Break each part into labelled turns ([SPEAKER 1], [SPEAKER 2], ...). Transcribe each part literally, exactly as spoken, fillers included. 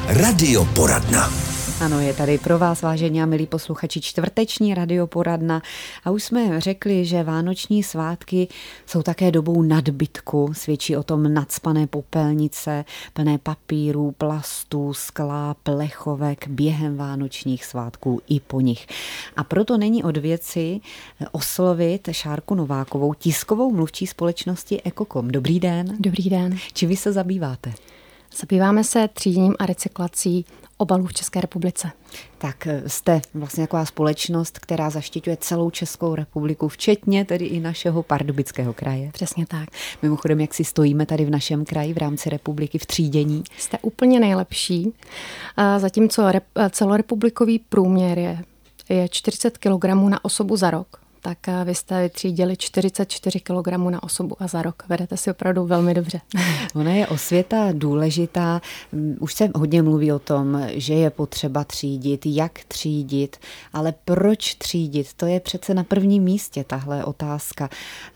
[SPEAKER 1] Radioporadna.
[SPEAKER 2] Ano, je tady pro vás, vážení a milí posluchači, čtvrteční radioporadna. A už jsme řekli, že vánoční svátky jsou také dobou nadbytku. Svědčí o tom nacpané popelnice, plné papírů, plastů, skla, plechovek během vánočních svátků i po nich. A proto není od věci oslovit Šárku Novákovou, tiskovou mluvčí společnosti Ekokom. Dobrý den.
[SPEAKER 3] Dobrý den.
[SPEAKER 2] Čím vy se zabýváte?
[SPEAKER 3] Zabýváme se tříděním a recyklací obalů v České republice.
[SPEAKER 2] Tak jste vlastně taková společnost, která zaštiťuje celou Českou republiku, včetně tedy i našeho Pardubického kraje.
[SPEAKER 3] Přesně tak.
[SPEAKER 2] Mimochodem, jak si stojíme tady v našem kraji v rámci republiky v třídění?
[SPEAKER 3] Jste úplně nejlepší. Zatímco celorepublikový průměr je, je čtyřicet kilogramů na osobu za rok, tak vy jste vytřídili čtyřicet čtyři kilogramů na osobu a za rok. Vedete si opravdu velmi dobře.
[SPEAKER 2] Ona je osvěta důležitá. Už se hodně mluví o tom, že je potřeba třídit, jak třídit, ale proč třídit? To je přece na prvním místě tahle otázka.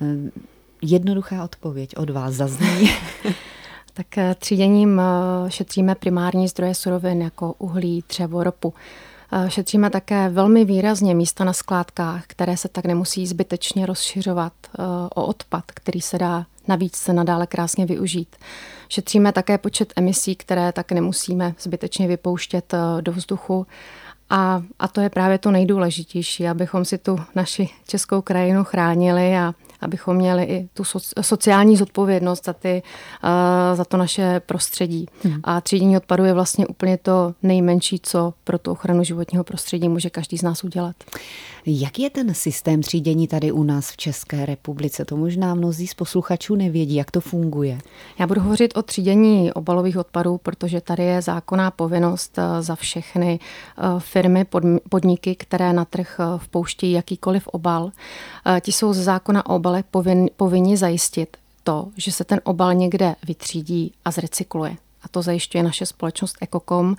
[SPEAKER 2] Jednoduchá odpověď od vás zazní.
[SPEAKER 3] Tak tříděním šetříme primární zdroje surovin jako uhlí, dřevo, ropu. Šetříme také velmi výrazně místa na skládkách, které se tak nemusí zbytečně rozšiřovat o odpad, který se dá navíc se nadále krásně využít. Šetříme také počet emisí, které tak nemusíme zbytečně vypouštět do vzduchu. A, a to je právě to nejdůležitější, abychom si tu naši českou krajinu chránili a abychom měli i tu sociální zodpovědnost za, ty, uh, za to naše prostředí. Hmm. A třídění odpadu je vlastně úplně to nejmenší, co pro tu ochranu životního prostředí může každý z nás udělat.
[SPEAKER 2] Jak je ten systém třídění tady u nás v České republice? To možná mnozí z posluchačů nevědí, jak to funguje.
[SPEAKER 3] Já budu hovořit o třídění obalových odpadů, protože tady je zákonná povinnost za všechny firmy, podniky, které na trh vpouštějí jakýkoliv obal. Ti jsou ze zákona o obalech povinni zajistit to, že se ten obal někde vytřídí a zrecykluje. A to zajišťuje naše společnost Ekokom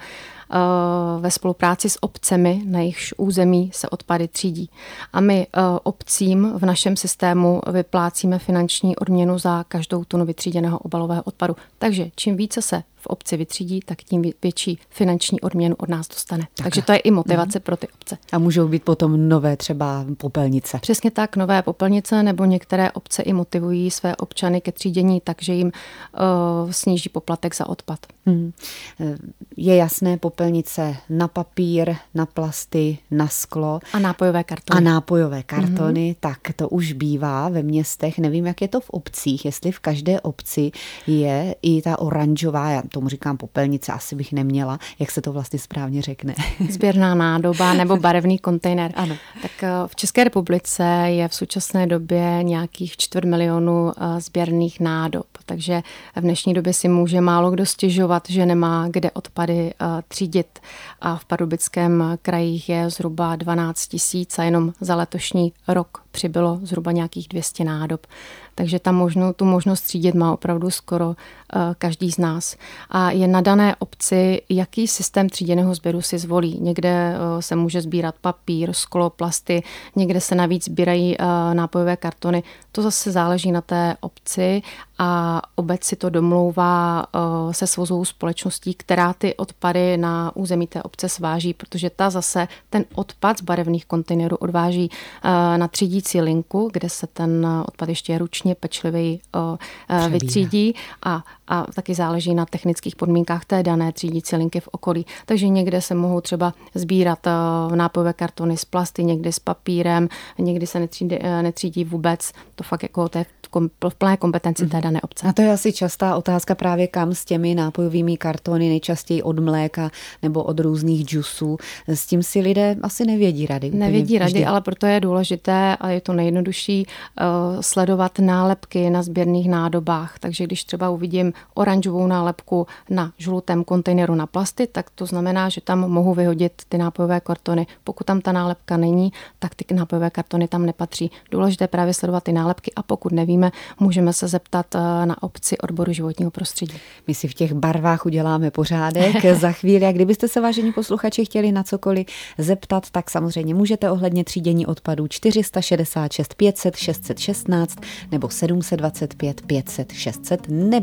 [SPEAKER 3] ve spolupráci s obcemi, na jejichž území se odpady třídí. A my obcím v našem systému vyplácíme finanční odměnu za každou tunu vytříděného obalového odpadu. Takže čím více se v obci vytřídí, tak tím větší finanční odměnu od nás dostane. Tak. Takže to je i motivace mm. pro ty obce.
[SPEAKER 2] A můžou být potom nové třeba popelnice.
[SPEAKER 3] Přesně tak, nové popelnice, nebo některé obce i motivují své občany ke třídění, takže jim uh, sníží poplatek za odpad.
[SPEAKER 2] Mm. Je jasné, popelnice na papír, na plasty, na sklo.
[SPEAKER 3] A nápojové kartony.
[SPEAKER 2] A nápojové kartony, mm-hmm. tak to už bývá ve městech. Nevím, jak je to v obcích, jestli v každé obci je i ta oranžová, já tomu říkám popelnice, asi bych neměla, jak se to vlastně správně řekne.
[SPEAKER 3] Sběrná nádoba nebo barevný kontejner.
[SPEAKER 2] Ano.
[SPEAKER 3] Tak v České republice je v současné době nějakých čtvrt milionu sběrných nádob, takže v dnešní době si může málo kdo stěžovat, že nemá kde odpady třídit. A v Pardubickém kraji je zhruba dvanáct tisíc a jenom za letošní rok přibylo zhruba nějakých dvě stě nádob. Takže ta možno, tu možnost třídit má opravdu skoro uh, každý z nás. A je na dané obci, jaký systém tříděného sběru si zvolí. Někde uh, se může sbírat papír, sklo, plasty, někde se navíc sbírají uh, nápojové kartony. To zase záleží na té obci a obec si to domlouvá uh, se svozovou společností, která ty odpady na území té obce sváží, protože ta zase ten odpad z barevných kontejnerů odváží uh, na třídící linku, kde se ten odpad ještě ručně pečlivěji uh, vytřídí a, a taky záleží na technických podmínkách té dané třídící linky v okolí. Takže někde se mohou třeba sbírat uh, nápojové kartony z plasty, někdy s papírem, někdy se netřídí, uh, netřídí vůbec. To fakt jako to je v plné kompetenci té dané obce.
[SPEAKER 2] A to je asi častá otázka právě, kam s těmi nápojovými kartony, nejčastěji od mléka nebo od různých džusů. S tím si lidé asi nevědí rady.
[SPEAKER 3] Nevědí rady, vždy. Ale proto je důležité a je to nejjednodušší uh, sledovat nálepky na sběrných nádobách. Takže když třeba uvidím oranžovou nálepku na žlutém kontejneru na plasty, tak to znamená, že tam mohu vyhodit ty nápojové kartony. Pokud tam ta nálepka není, tak ty nápojové kartony tam nepatří. Důležité je právě sledovat ty nálepky a pokud nevíme, můžeme se zeptat na obci odboru životního prostředí.
[SPEAKER 2] My si v těch barvách uděláme pořádek za chvíli a kdybyste se, vážení posluchači, chtěli na cokoliv zeptat, tak samozřejmě můžete ohledně třídění odpadů čtyři šest šest pět set šest set šestnáct nebo sedm set dvacet pět pět set šest set nebo máme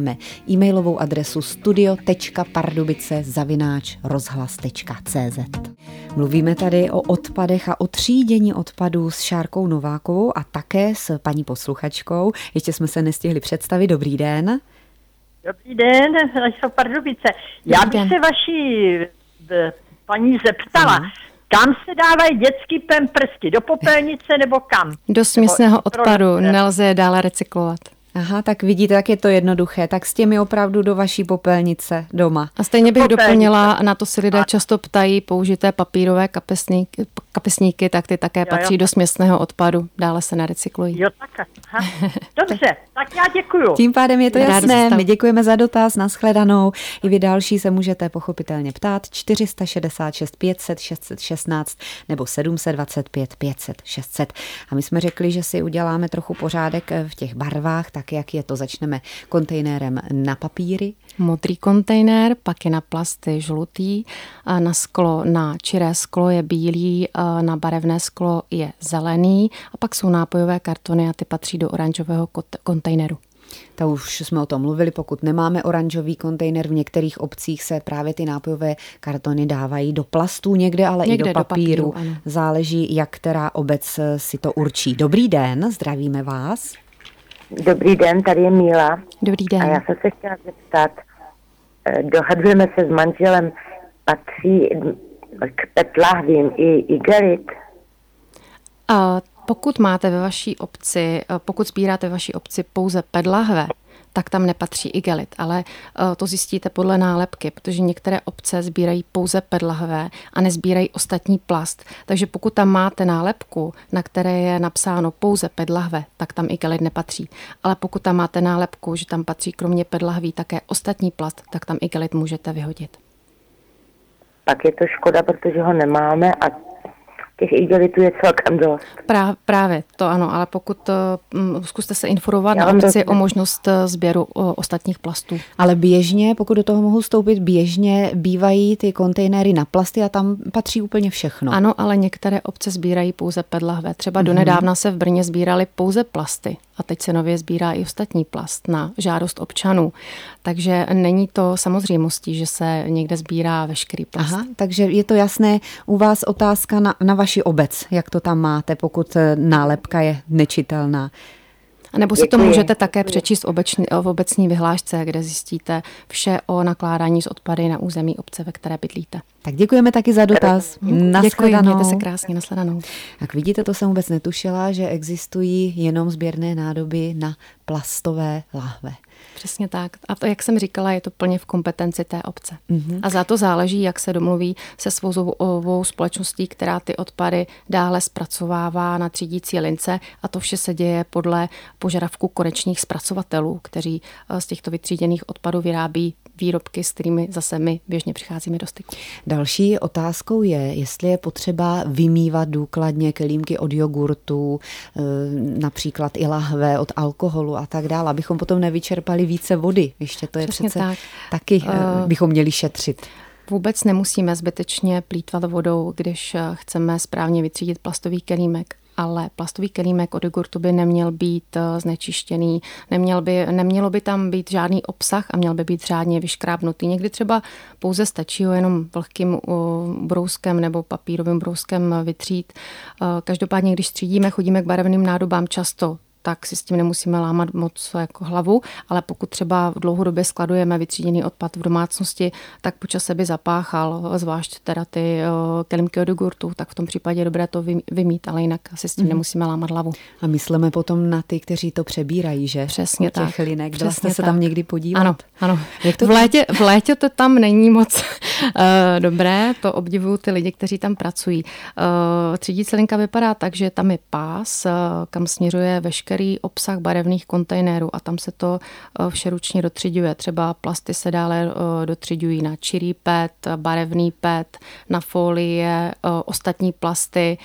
[SPEAKER 2] máme e-mailovou adresu studio tečka pardubice zavináč rozhlas tečka cé zet. Mluvíme tady o odpadech a o třídění odpadů s Šárkou Novákovou a také s paní posluchačkou. Ještě jsme se nestihli představit. Dobrý den.
[SPEAKER 1] Dobrý den, jsou Pardubice. Já bych se vaší paní zeptala, hmm. kam se dávají dětský pemprsky? Do popelnice nebo kam?
[SPEAKER 3] Do směsného odpadu, nelze je dále recyklovat.
[SPEAKER 2] Aha, tak vidíte, tak je to jednoduché. Tak s těmi opravdu do vaší popelnice doma.
[SPEAKER 3] A stejně bych popelnice. doplnila, na to si lidé a... často ptají, použité papírové kapesníky, kapesníky tak ty také jo, patří jo. do směsného odpadu, dále se nerecyklují.
[SPEAKER 1] Jo, tak. Aha. Dobře, tak já děkuju.
[SPEAKER 2] Tím pádem je to Rád jasné, my děkujeme za dotaz, nashledanou. I vy další se můžete pochopitelně ptát čtyři šedesát šest pět set šest set šestnáct nebo sedm set dvacet pět pět set šest set. A my jsme řekli, že si uděláme trochu pořádek v těch barvách, tak jak je to, začneme kontejnerem na papíry.
[SPEAKER 3] Modrý kontejner, pak je na plasty žlutý, na sklo, na čiré sklo je bílý, na barevné sklo je zelený a pak jsou nápojové kartony a ty patří do oranžového kontejneru.
[SPEAKER 2] To už jsme o tom mluvili, pokud nemáme oranžový kontejner, v některých obcích se právě ty nápojové kartony dávají do plastů, někde ale někde i do papíru. Do papíru Záleží, jak která obec si to určí. Dobrý den, zdravíme vás.
[SPEAKER 4] Dobrý den, tady je Míla.
[SPEAKER 3] Dobrý den.
[SPEAKER 4] A já jsem se chtěla zeptat, dohadujeme se s manželem, patří k pet lahvím i igelit?
[SPEAKER 3] A pokud máte ve vaší obci, pokud sbíráte ve vaší obci pouze pet lahve, tak tam nepatří igelit, ale to zjistíte podle nálepky, protože některé obce sbírají pouze pet lahve a nezbírají ostatní plast. Takže pokud tam máte nálepku, na které je napsáno pouze pet lahve, tak tam igelit nepatří. Ale pokud tam máte nálepku, že tam patří kromě pet lahví také ostatní plast, tak tam igelit můžete vyhodit.
[SPEAKER 4] Pak je to škoda, protože ho nemáme a těch igelitů je celkem dost.
[SPEAKER 3] Prá, právě to ano, ale pokud uh, zkuste se informovat na obci o možnost sběru uh, ostatních plastů.
[SPEAKER 2] Ale běžně, pokud do toho mohu vstoupit, běžně bývají ty kontejnery na plasty a tam patří úplně všechno.
[SPEAKER 3] Ano, ale některé obce sbírají pouze pet lahve. Třeba mm-hmm. donedávna se v Brně sbíraly pouze plasty a teď se nově sbírá i ostatní plast na žádost občanů. Takže není to samozřejmostí, že se někde sbírá veškerý plast.
[SPEAKER 2] Aha, takže je to jasné. U vás otázka na, na vaši obec, jak to tam máte, pokud nálepka je nečitelná.
[SPEAKER 3] A nebo si Děkuji. to můžete také přečíst v obecní, v obecní vyhlášce, kde zjistíte vše o nakládání s odpady na území obce, ve které bydlíte.
[SPEAKER 2] Tak děkujeme taky za dotaz.
[SPEAKER 3] Děkuji, mějte se krásně, nashledanou.
[SPEAKER 2] Tak vidíte, to jsem vůbec netušila, že existují jenom sběrné nádoby na plastové láhve.
[SPEAKER 3] Přesně tak. A to, jak jsem říkala, je to plně v kompetenci té obce. Mm-hmm. A za to záleží, jak se domluví se svou společností, která ty odpady dále zpracovává na třídící lince a to vše se děje podle požadavku konečných zpracovatelů, kteří z těchto vytříděných odpadů vyrábí výrobky, s kterými zase my běžně přicházíme do styku.
[SPEAKER 2] Další otázkou je, jestli je potřeba vymývat důkladně kelímky od jogurtu, například i lahve od alkoholu a tak dále, abychom potom nevyčerpali více vody. Ještě to je Přesně přece tak. taky uh, bychom měli šetřit.
[SPEAKER 3] Vůbec nemusíme zbytečně plýtvat vodou, když chceme správně vytřídit plastový kelímek. Ale plastový kelímek od jogurtu by neměl být znečištěný, neměl by, nemělo by tam být žádný obsah a měl by být řádně vyškrábnutý. Někdy třeba pouze stačí ho jenom vlhkým brouskem nebo papírovým brouskem vytřít. Každopádně, když třídíme, chodíme k barevným nádobám často, tak si s tím nemusíme lámat moc jako hlavu, ale pokud třeba v dlouhodobě skladujeme vytříděný odpad v domácnosti, tak po čase by zapáchal, zvlášť teda ty kelímky od jogurtu, tak v tom případě je dobré to vymít, ale jinak si s tím mm. nemusíme lámat hlavu.
[SPEAKER 2] A myslíme potom na ty, kteří to přebírají, že?
[SPEAKER 3] Přesně tak.
[SPEAKER 2] Těch linek. Přesně jste se tak. tam někdy podívat?
[SPEAKER 3] Ano, ano. Jak to v, létě, v létě to tam není moc uh, dobré, to obdivují ty lidi, kteří tam pracují. Uh, třídící linka vypadá tak, že tam je pás, uh, kam směřuje veškerý obsah barevných kontejnerů a tam se to vše ručně dotřiďuje. Třeba plasty se dále dotřiďují na čirý pé é té, barevný pé é té, na folie, ostatní plasty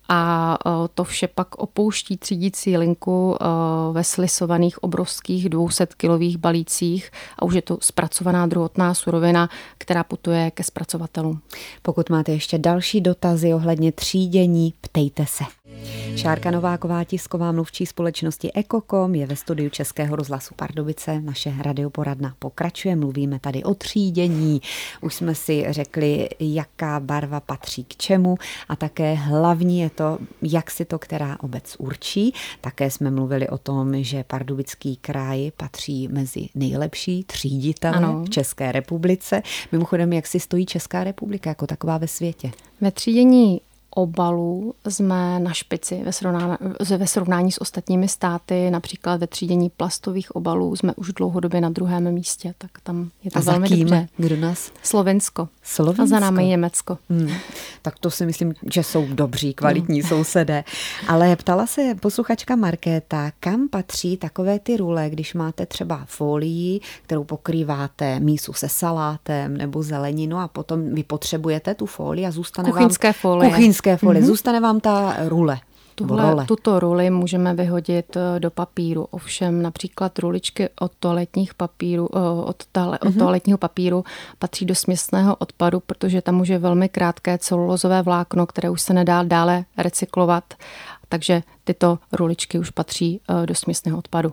[SPEAKER 3] a to vše pak opouští třídící linku ve slisovaných obrovských dvousetkilových balících a už je to zpracovaná druhotná surovina, která putuje ke zpracovatelům.
[SPEAKER 2] Pokud máte ještě další dotazy ohledně třídění, ptejte se. Šárka Nováková, tisková mluvčí společnosti Ekokom, je ve studiu Českého rozhlasu Pardubice. Naše radioporadna pokračuje, mluvíme tady o třídění. Už jsme si řekli, jaká barva patří k čemu a také hlavní je to, jak si to která obec určí. Také jsme mluvili o tom, že Pardubický kraj patří mezi nejlepší tříditele ano. v České republice. Mimochodem, jak si stojí Česká republika jako taková ve světě?
[SPEAKER 3] Ve třídění obalů jsme na špici ve srovnání, ve srovnání s ostatními státy, například ve třídění plastových obalů jsme už dlouhodobě na druhém místě, tak tam je to
[SPEAKER 2] a
[SPEAKER 3] velmi
[SPEAKER 2] za kým?
[SPEAKER 3] dobře.
[SPEAKER 2] Kdo nás?
[SPEAKER 3] Slovensko.
[SPEAKER 2] Slovensko.
[SPEAKER 3] A za námi Německo.
[SPEAKER 2] Hmm. Tak to si myslím, že jsou dobří, kvalitní hmm. sousedé. Ale ptala se posluchačka Markéta, kam patří takové ty rule, když máte třeba folii, kterou pokrýváte mísu se salátem nebo zeleninu a potom vy potřebujete tu folii a zůstane
[SPEAKER 3] Kuchyňské
[SPEAKER 2] vám...
[SPEAKER 3] folie.
[SPEAKER 2] Kuchyňské folie.
[SPEAKER 3] Mm-hmm.
[SPEAKER 2] Zůstane vám ta rule.
[SPEAKER 3] Tuhle, tuto ruli můžeme vyhodit do papíru. Ovšem například ruličky od toaletních papíru, od, tale, mm-hmm. od toaletního papíru patří do směsného odpadu, protože tam už je velmi krátké celulózové vlákno, které už se nedá dále recyklovat. Takže tyto ruličky už patří do směsného odpadu.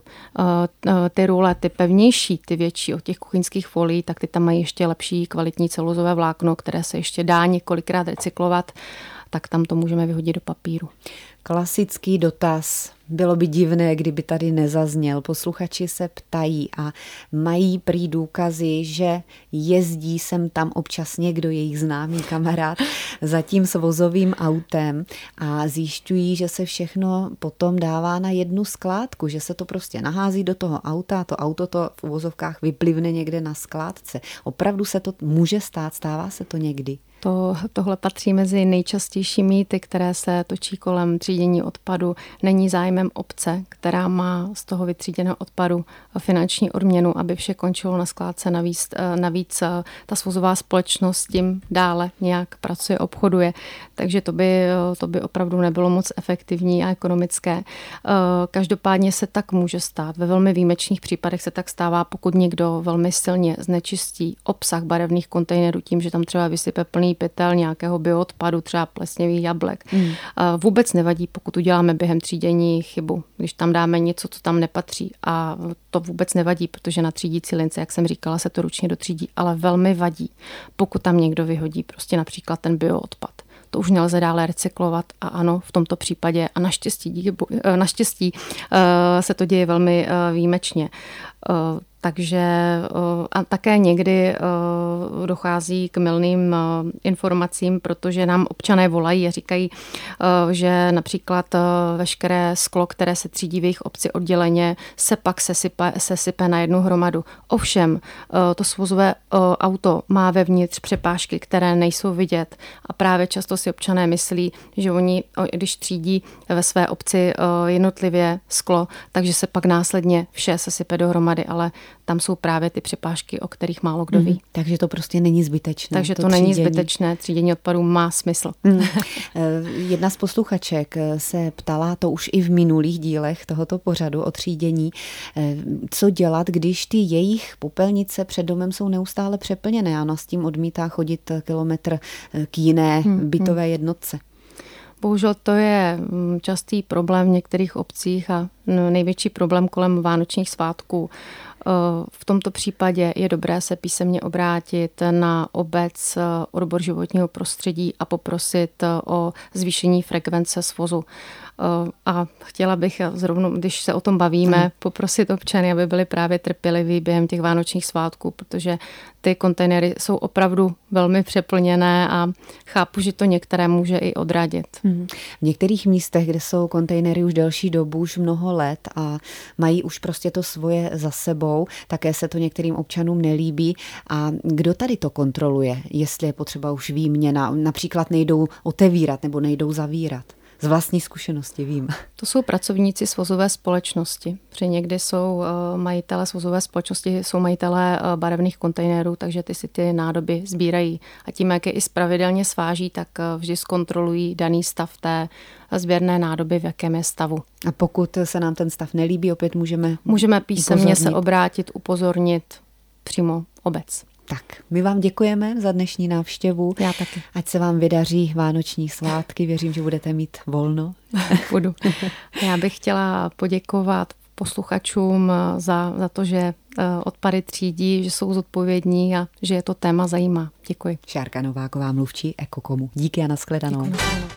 [SPEAKER 3] Ty rule, ty pevnější, ty větší od těch kuchyňských folií, tak ty tam mají ještě lepší kvalitní celulózové vlákno, které se ještě dá několikrát recyklovat, tak tam to můžeme vyhodit do papíru.
[SPEAKER 2] Klasický dotaz. Bylo by divné, kdyby tady nezazněl. Posluchači se ptají a mají prý důkazy, že jezdí sem tam občas někdo, jejich známý kamarád, za tím svozovým autem a zjišťují, že se všechno potom dává na jednu skládku, že se to prostě nahází do toho auta a to auto to v uvozovkách vyplivne někde na skládce. Opravdu se to může stát, stává se to někdy?
[SPEAKER 3] To, tohle patří mezi nejčastější mýty, které se točí kolem třídění odpadu. Není zájmem obce, která má z toho vytříděného odpadu finanční odměnu, aby vše končilo na skládce. Navíc, navíc ta svozová společnost tím dále nějak pracuje, obchoduje. Takže to by, to by opravdu nebylo moc efektivní a ekonomické. Každopádně se tak může stát. Ve velmi výjimečných případech se tak stává, pokud někdo velmi silně znečistí obsah barevných kontejnerů tím, že tam třeba vysype plný pytel nějakého bioodpadu, třeba plesnivých jablek. Hmm. Vůbec nevadí, pokud uděláme během třídění chybu, když tam dáme něco, co tam nepatří. A to vůbec nevadí, protože na třídící lince, jak jsem říkala, se to ručně dotřídí, ale velmi vadí, pokud tam někdo vyhodí prostě například ten bioodpad. To už nelze dále recyklovat a ano, v tomto případě a naštěstí, díky, naštěstí se to děje velmi výjimečně. Takže a také někdy dochází k mylným informacím, protože nám občané volají a říkají, že například veškeré sklo, které se třídí v jejich obci odděleně, se pak sesype, sesype na jednu hromadu. Ovšem, to svozové auto má vevnitř přepážky, které nejsou vidět a právě často si občané myslí, že oni, když třídí ve své obci jednotlivě sklo, takže se pak následně vše sesype dohromady, ale tam jsou právě ty přepážky, o kterých málo kdo ví. Mm,
[SPEAKER 2] takže to prostě není zbytečné.
[SPEAKER 3] Takže to, to není zbytečné, třídění odpadů má smysl. Mm.
[SPEAKER 2] Jedna z posluchaček se ptala, to už i v minulých dílech tohoto pořadu o třídění, co dělat, když ty jejich popelnice před domem jsou neustále přeplněné a ona s tím odmítá chodit kilometr k jiné mm, bytové mm. jednotce.
[SPEAKER 3] Bohužel to je častý problém v některých obcích a největší problém kolem vánočních svátků. V tomto případě je dobré se písemně obrátit na obec, odbor životního prostředí a poprosit o zvýšení frekvence svozu. A chtěla bych zrovna, když se o tom bavíme, poprosit občany, aby byli právě trpěliví během těch vánočních svátků, protože ty kontejnery jsou opravdu velmi přeplněné a chápu, že to některé může i odradit.
[SPEAKER 2] V některých místech, kde jsou kontejnery už delší dobu, už mnoho let a mají už prostě to svoje za sebou, také se to některým občanům nelíbí. A kdo tady to kontroluje, jestli je potřeba už výměna, například nejdou otevírat nebo nejdou zavírat? Z vlastní zkušenosti vím.
[SPEAKER 3] To jsou pracovníci svozové společnosti. Protože někdy jsou majitelé svozové společnosti, jsou majitelé barevných kontejnerů, takže ty si ty nádoby sbírají. A tím, jak je i pravidelně sváží, tak vždy zkontrolují daný stav té sběrné nádoby, v jakém je stavu.
[SPEAKER 2] A pokud se nám ten stav nelíbí, opět můžeme
[SPEAKER 3] Můžeme písemně upozornit. se obrátit, upozornit přímo obec.
[SPEAKER 2] Tak, my vám děkujeme za dnešní návštěvu.
[SPEAKER 3] Já taky.
[SPEAKER 2] Ať se vám vydaří vánoční svátky. Věřím, že budete mít volno.
[SPEAKER 3] Budu. Já bych chtěla poděkovat posluchačům za, za to, že odpady třídí, že jsou zodpovědní a že je to téma zajímá. Děkuji.
[SPEAKER 2] Šárka Nováková, mluvčí Ekokomu. Díky a nashledanou.
[SPEAKER 3] Děkuji.